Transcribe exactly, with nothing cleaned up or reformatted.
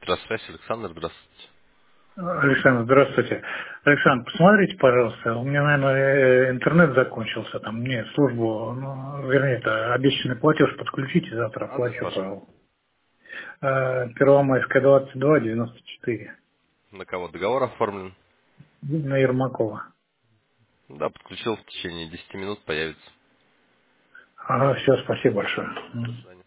Электросвязь, Александр, здравствуйте. Александр, здравствуйте. Александр, посмотрите, пожалуйста, у меня, наверное, э, интернет закончился, там мне службу, ну, вернее, это обещанный платеж подключите, завтра Адрес оплачу, ваш? пожалуйста. Э, Первомайская, двадцать два, девяносто четыре, На кого договор оформлен? на Ермакова. Да, подключил в течение десяти минут, появится. Ага, все, спасибо большое. До М. свидания.